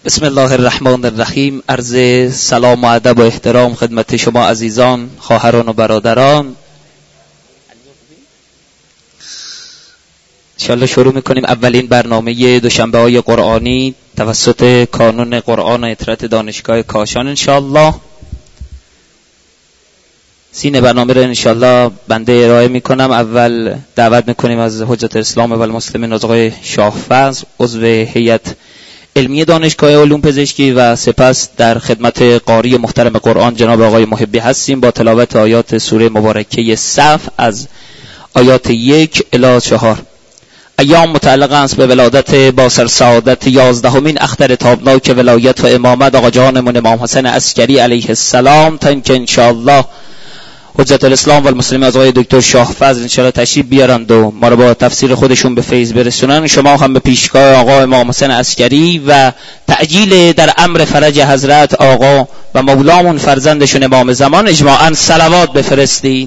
بسم الله الرحمن الرحیم. عرض سلام و ادب و احترام خدمت شما عزیزان، خواهران و برادران. انشاءالله شروع میکنیم اولین برنامه دوشنبه های قرآنی توسط کانون قرآن و اطرت دانشگاه کاشان. انشاءالله سین برنامه رو انشاءالله بنده ارائه میکنم. اول دعوت میکنیم از حجت الاسلام و المسلمین آقای شاهفضل، عضو هیئت علمی دانشگاه علوم پزشکی، و سپس در خدمت قاری محترم قرآن جناب آقای محبی هستیم با تلاوت آیات سوره مبارکه صف از آیات 1 الی 4. ایام متعلق است به ولادت با سرسعادت 11مین اختر تابناک ولایت و امامت آقا جانمون امام حسین عسکری علیه السلام، تا اینکه انشاءالله حجت الاسلام و المسلمین از آقای دکتر شاهفضل انشاءالله تشریف بیارند و ما رو با تفسیر خودشون به فیض برسونن. شما هم به پیشگاه آقا امام حسین عسکری و تعجیل در امر فرج حضرت آقا و مولامون فرزندشون امام زمان اجماعاً صلوات بفرستید.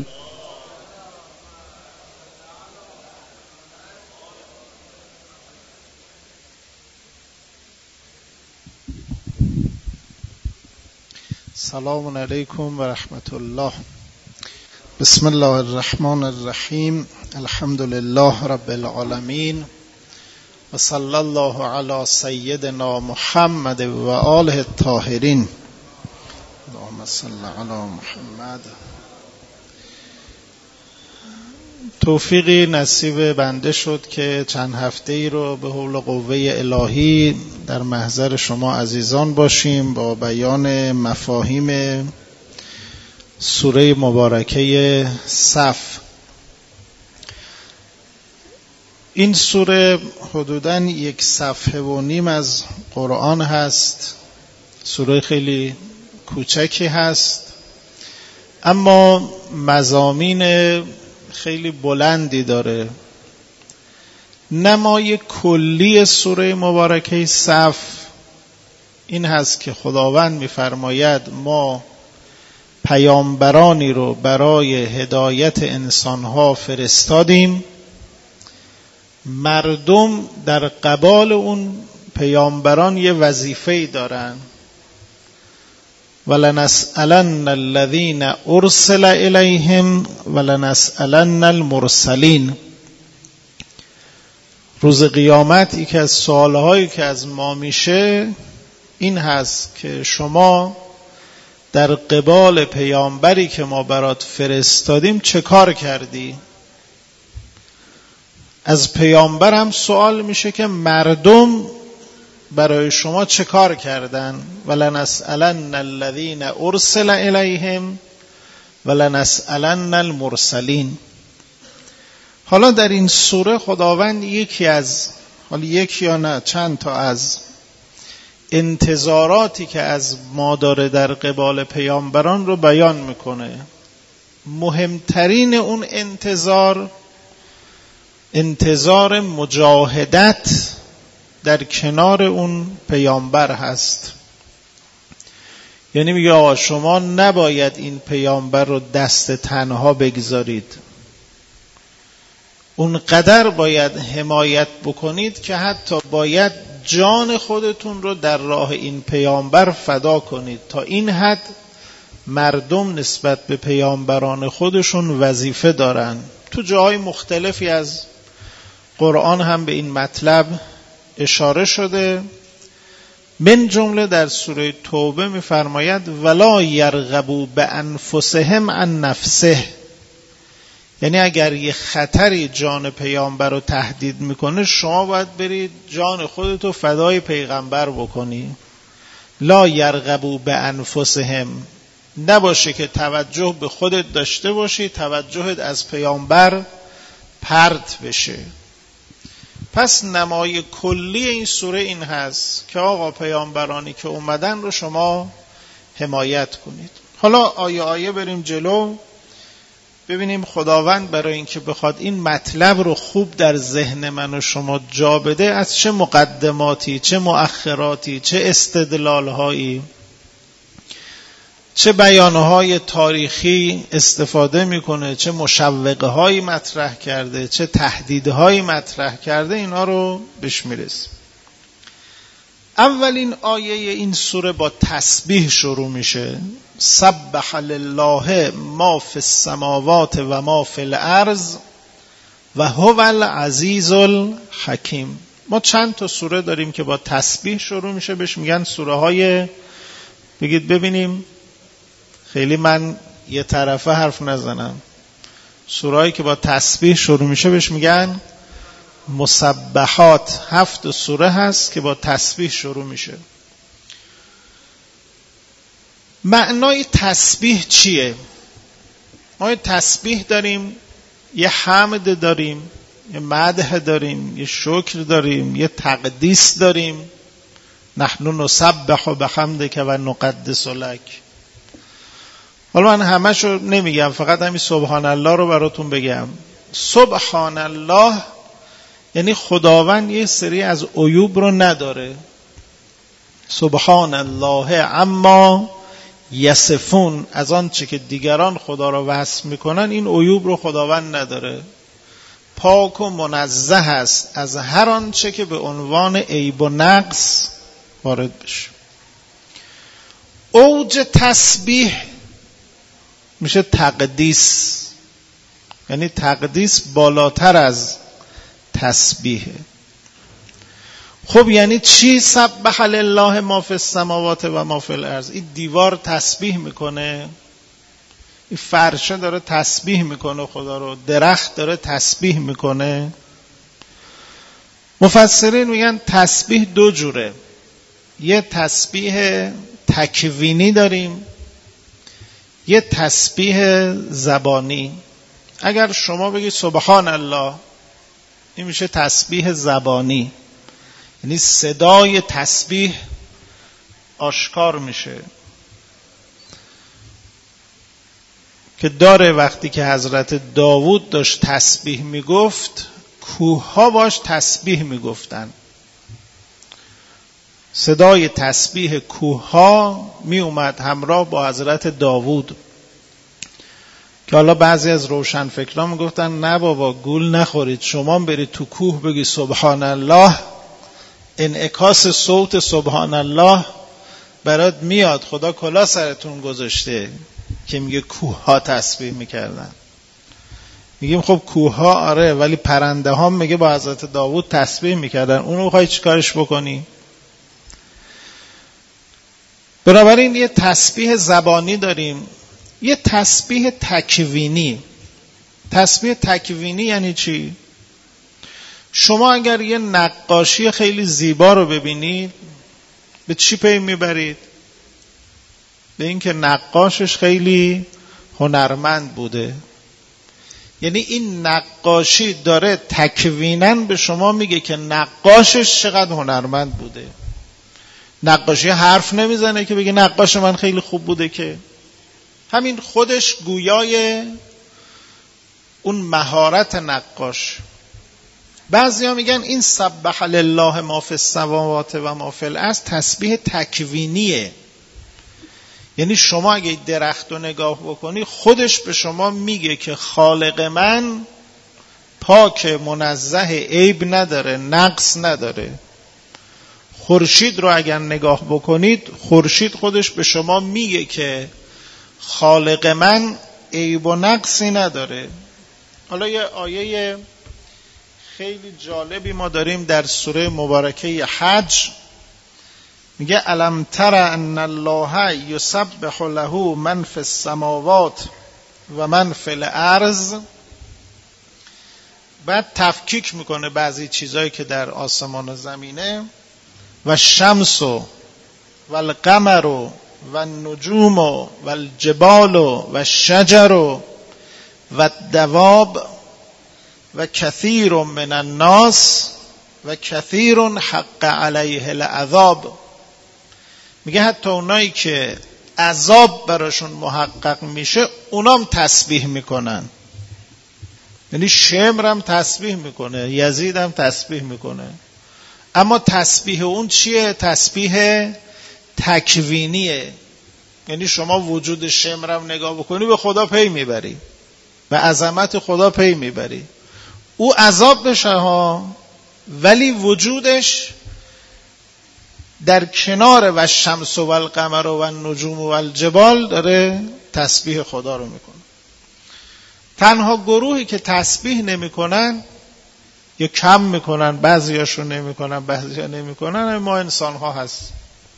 سلام علیکم و رحمت الله. بسم الله الرحمن الرحیم. الحمد لله رب العالمین و صلی الله علی سیدنا محمد و آله الطاهرین. اللهم صل علی محمد. توفیقی نصیب بنده شد که چند هفته ای رو به حول قوه الهی در محضر شما عزیزان باشیم با بیان مفاهیم سوره مبارکه صف. این سوره حدوداً 1.5 صفحه از قرآن هست. سوره خیلی کوچکی هست اما مضامین خیلی بلندی داره. نمای کلی سوره مبارکه صف این هست که خداوند می‌فرماید ما پیامبرانی رو برای هدایت انسانها فرستادیم، مردم در قبال اون پیامبران یه وظیفه‌ای دارن. ولنسألن الذین ارسل الیهم ولنسألن المرسلین. روز قیامت یکی از سوالهایی که از ما میشه این هست که شما در قبال پیامبری که ما برات فرستادیم چه کار کردی؟ از پیامبر هم سوال میشه که مردم برای شما چه کار کردن؟ ولنسألن الذین ارسل الیهم ولنسألن المرسلین. حالا در این سوره خداوند یکی یا نه چند تا از انتظاراتی که از ما داره در قبال پیامبران رو بیان میکنه. مهمترین اون انتظار مجاهدت در کنار اون پیامبر هست. یعنی میگه آقا شما نباید این پیامبر رو دست تنها بگذارید، اون قدر باید حمایت بکنید که حتی باید جان خودتون رو در راه این پیامبر فدا کنید. تا این حد مردم نسبت به پیامبران خودشون وظیفه دارن. تو جاهای مختلفی از قرآن هم به این مطلب اشاره شده. من جمله در سوره توبه می‌فرماید ولا یرغبوا بانفسهم عن نفسه. یعنی اگر یه خطری جان پیامبر رو تهدید میکنه شما باید برید جان خودتو فدای پیغمبر بکنی. لا یرغبوا بانفسهم، نباشه که توجه به خودت داشته باشی، توجهت از پیامبر پرت بشه. پس نمای کلی این سوره این هست که آقا پیامبرانی که اومدن رو شما حمایت کنید. حالا آیه بریم جلو ببینیم خداوند برای اینکه بخواد این مطلب رو خوب در ذهن من و شما جا بده از چه مقدماتی، چه مؤخراتی، چه استدلالهایی، چه بیانهای تاریخی استفاده میکنه، چه مشوقه هایی مطرح کرده، چه تهدیدهایی مطرح کرده، اینا رو بهش میرسیم. اولین آیه این سوره با تسبیح شروع میشه. سبح لله ما فی السماوات و ما فی الارض و هو العزیز الحکیم. ما چند تا سوره داریم که با تسبیح شروع میشه، بهش میگن سوره های، بگید ببینیم، خیلی من یه طرفه حرف نزنم، سوره هایی که با تسبیح شروع میشه بهش میگن مسبحات. 7 سوره هست که با تسبیح شروع میشه. معنای تسبیح چیه؟ ما یه تسبیح داریم، یه حمد داریم، یه مدح داریم، یه شکر داریم، یه تقدیس داریم. نحن نسبح بحمدک و نقدس لک. حالا من همشو نمیگم، فقط همین سبحان الله رو براتون بگم. سبحان الله یعنی خداوند یه سری از عیوب رو نداره. سبحان الله عما یصفون، از آن چه که دیگران خدا رو وصف میکنن این عیوب رو خداوند نداره. پاک و منزه است از هر آنچه که به عنوان عیب و نقص وارد بشه. اوج تسبیح میشه تقدیس، یعنی تقدیس بالاتر از تسبیحه. خب یعنی چی سبح لله ما فی السماوات و ما فی الارض؟ این دیوار تسبیح میکنه، این فرشه داره تسبیح میکنه خدا رو، درخت داره تسبیح میکنه. مفسرین میگن تسبیح 2 جوره. یه تسبیح تکوینی داریم، یه تسبیح زبانی. اگر شما بگید سبحان الله، این میشه تسبیح زبانی، یعنی صدای تسبیح آشکار میشه که داره. وقتی که حضرت داوود داشت تسبیح میگفت، کوه ها باش تسبیح میگفتن. صدای تسبیح کوه ها می اومد همراه با حضرت داوود، که حالا بعضی از روشنفکران میگفتن نه بابا گول نخورید، شما برید تو کوه بگی سبحان الله، انعکاس صوت سبحان الله برات میاد. خدا کلا سرتون گذاشته که میگه کوه ها تسبیح میکردن. میگیم خب کوه ها آره، ولی پرنده ها میگه با حضرت داوود تسبیح میکردن، اونو میخوای چی کارش بکنی؟ بنابراین یه تسبیح زبانی داریم، یه تسبیح تکوینی. تسبیح تکوینی یعنی چی؟ شما اگر یه نقاشی خیلی زیبا رو ببینید، به چی پی میبرید؟ به این که نقاشش خیلی هنرمند بوده. یعنی این نقاشی داره تکویناً به شما میگه که نقاشش چقدر هنرمند بوده. نقاشی حرف نمیزنه که بگه نقاش من خیلی خوب بوده، که همین خودش گویای اون مهارت نقاش. بعضیا میگن این سبح لله ما فی السماوات و ما فی الارض تسبیح تکوینیه، یعنی شما اگه درخت رو نگاه بکنی خودش به شما میگه که خالق من پاک، منزه، عیب نداره، نقص نداره. خورشید رو اگر نگاه بکنید، خورشید خودش به شما میگه که خالق من عیب و نقصی نداره. حالا یه آیه خیلی جالبی ما داریم در سوره مبارکه حج، میگه الم تر ان الله یسبح له من فی السماوات و من فی الارض. بعد تفکیک میکنه بعضی چیزایی که در آسمان و زمینه، و الشمس و القمر و النجوم و الجبال و الشجر و الدواب و کثیر من الناس و کثیر حق علیه العذاب. میگه حتی اونایی که عذاب براشون محقق میشه اونام تسبیح میکنن. یعنی شمر هم تسبیح میکنه، یزید هم تسبیح میکنه، اما تسبیح اون چیه؟ تسبیح تکوینیه. یعنی شما وجود شمر هم نگاه بکنی به خدا پی میبری، به عظمت خدا پی میبری. او عذاب بشه ها، ولی وجودش در کنار و الشمس و القمر و النجوم و الجبال داره تسبیح خدا رو میکنه. تنها گروهی که تسبیح نمیکنن یا کم میکنن، بعضیاشو نمیکنن بعضیا نمیکنن، ما انسان ها هست.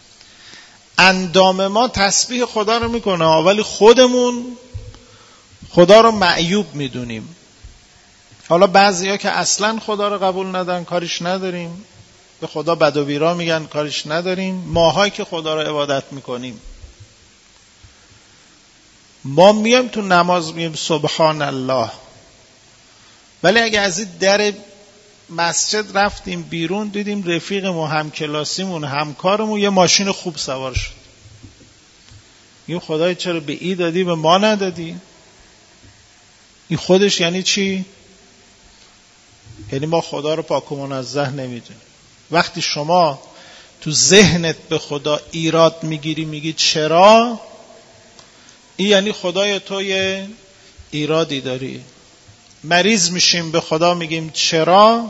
اندام ما تسبیح خدا رو میکنه ولی خودمون خدا رو معیوب میدونیم. حالا بعضیا که اصلا خدا رو قبول ندارن کاریش نداریم، به خدا بد و بیرا میگن کاریش نداریم. ماهایی که خدا رو عبادت میکنیم، ما میایم تو نماز میگیم سبحان الله، ولی اگه از این در مسجد رفتیم بیرون دیدیم رفیقمون، همکلاسیمون، همکارمون یه ماشین خوب سوار شد، میگیم خدای چرا به ای دادی به ما ندادی؟ این خودش یعنی چی؟ یعنی ما خدا رو پاک و منزه نمیدونیم. وقتی شما تو ذهنت به خدا ایراد میگیری میگی چرا، این یعنی خدای تو یه ایرادی داری. مریض میشیم به خدا میگیم چرا،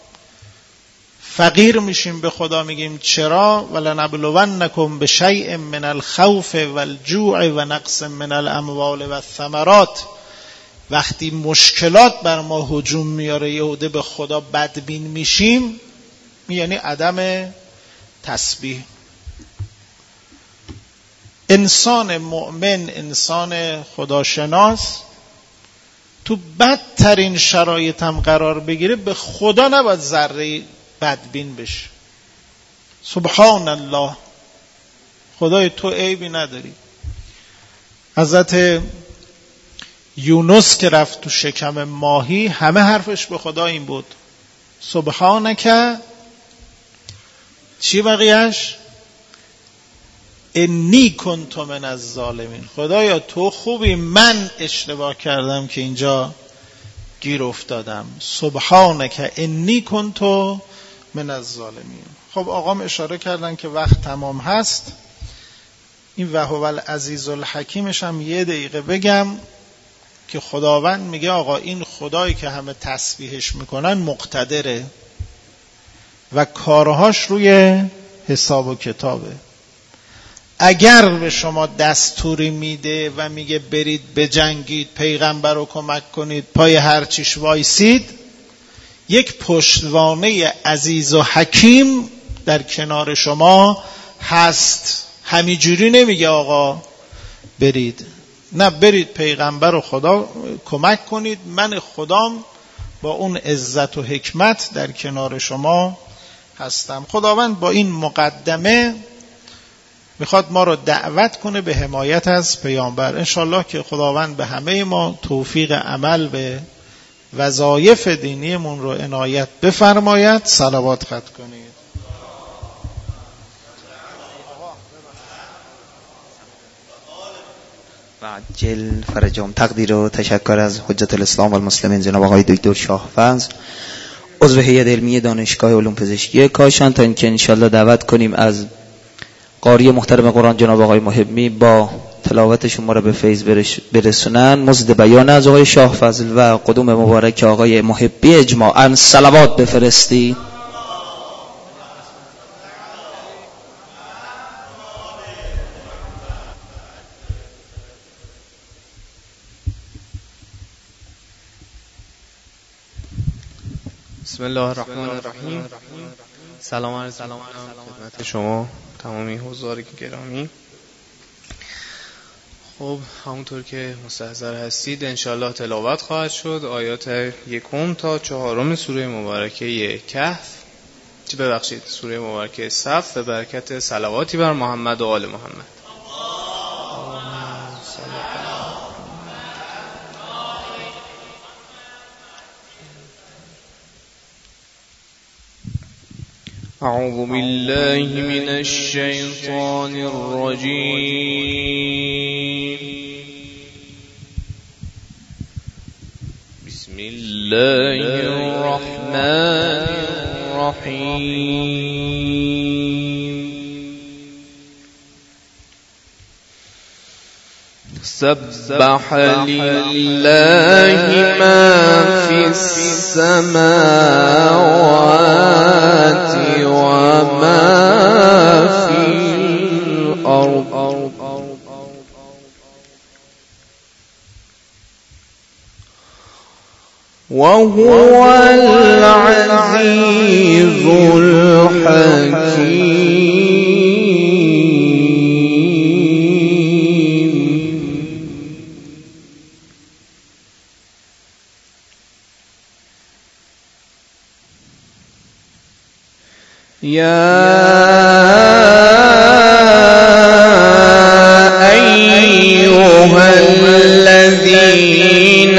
فقیر میشیم به خدا میگیم چرا. ولنبلونکم بشیء من الخوف والجوع و نقص من الاموال والثمرات. وقتی مشکلات بر ما هجوم میاره یهوده به خدا بدبین میشیم، یعنی عدم تسبیح. انسان مؤمن، انسان خداشناس تو بدترین شرایط هم قرار بگیره به خدا نباید ذره بدبین بشه. سبحان الله، خدای تو عیبی نداری. حضرت یونس که رفت تو شکم ماهی همه حرفش به خدا این بود سبحانک، چی بقیهش؟ انی کنت من الظالمین. خدایا تو خوبی، من اشتباه کردم که اینجا گیر افتادم. سبحانک انی کنت من الظالمین. خب آقام اشاره کردن که وقت تمام هست. این وهو العزیز الحکیمش هم 1 دقیقه بگم که خداوند میگه آقا این خدایی که همه تسبیحش میکنن مقتدره و کارهاش روی حساب و کتابه. اگر به شما دستوری میده و میگه برید بجنگید، پیغمبر رو کمک کنید، پای هر چیش وایسید، یک پشتوانه عزیز و حکیم در کنار شما هست. همینجوری نمیگه آقا برید، نه، برید پیغمبر رو خدا کمک کنید، من خدام با اون عزت و حکمت در کنار شما هستم. خداوند با این مقدمه میخواد ما رو دعوت کنه به حمایت از پیامبر. انشالله که خداوند به همه ما توفیق عمل به وظایف دینیمون رو عنایت بفرماید. صلوات ختم کنید. و عجل فرجام. تقدیر و تشکر از حجت الاسلام و المسلمین جناب آقای دکتر شاهفضل، عضو هیئت علمی دانشگاه علوم پزشکی کاشان، تا اینکه انشالله دعوت کنیم از قاری محترم قرآن جناب آقای محبی با تلاوت شما را به فیض برسونن. مزد بیان از آقای شاهفضل و قدوم مبارک آقای محبی اجماعاً صلوات بفرستی. بسم الله الرحمن الرحیم. سلام عرض خدمت شما تمامی حضار گرامی. خب همونطور که مستحضر هستید انشاءالله تلاوت خواهد شد آیات 1 تا 4 سوره مبارکه کهف، سوره مبارکه صف، به برکت صلواتی بر محمد و آل محمد. أعوذ بالله من الشيطان الرجيم. بسم الله الرحمن الرحيم. سبح لله ما في السماوات وما وهو العزيز الحكيم. يا أيها الذين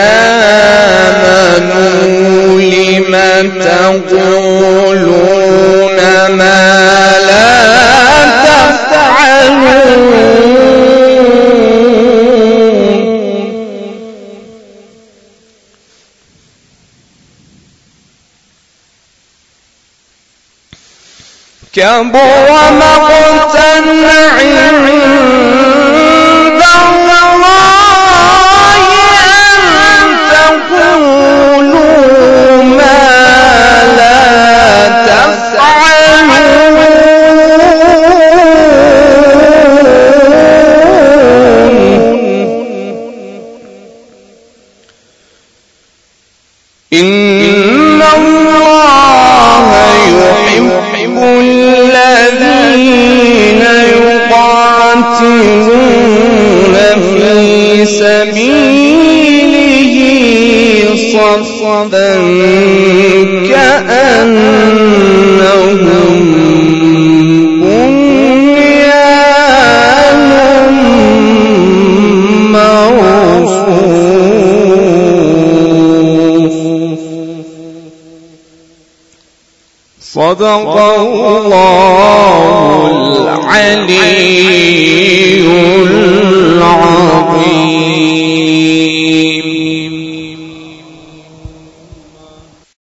آمنوا لم تقولون ما لا تفعلون. كبر مقتا عند الله أن تقولوا ما لا تفعلون. إن الله يحب الذين يقاتلون في سبيله صفا كأنهم بنيان مرصوص. صدق الله العلي العظيم.